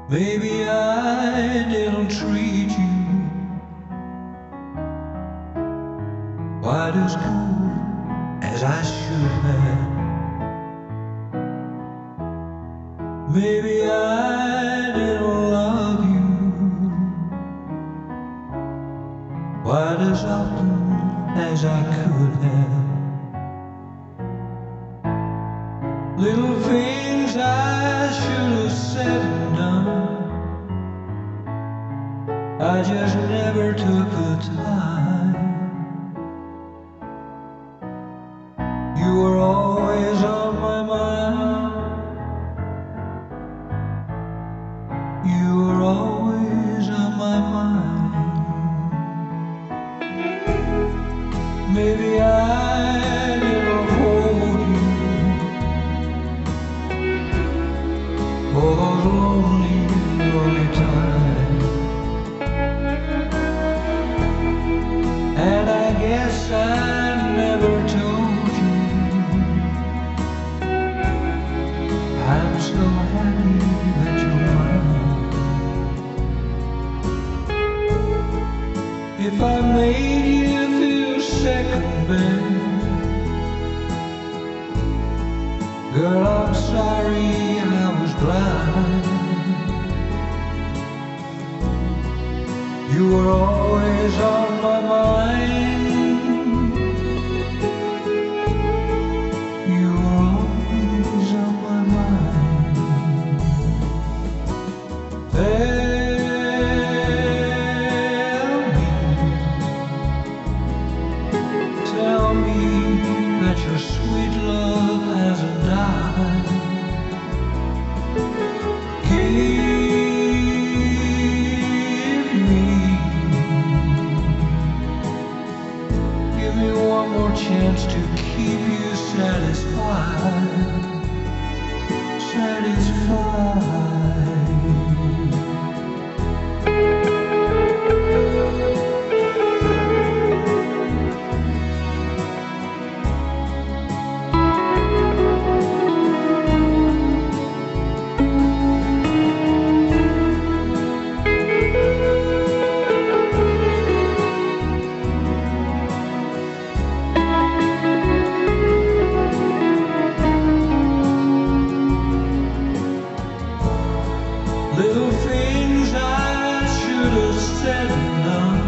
Maybe I didn't treat you quite as good as I should have. Maybe I didn't love you quite as often as I could have. Little things I should have said and done, I just never took the time. You were always on my mind. You were always on my mind. Maybe I didn't hold you for those lonely, lonely times. And I guess I never told you I'm so happy that you're mine. If I made you feel second best, girl, I'm sorry I was blind. You were always on my mind. You were always on my mind. Tell me that your sweet love hasn't died. Give me one more chance to keep you satisfied. Satisfied. Little things I should have said and done,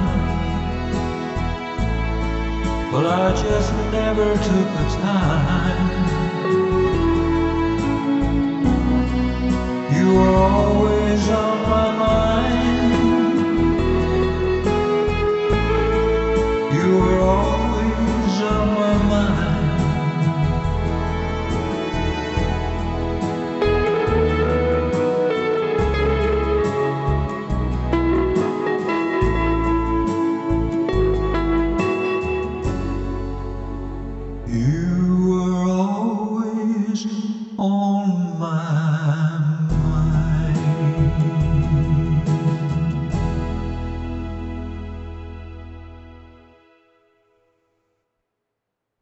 but I just never took the time. You were always on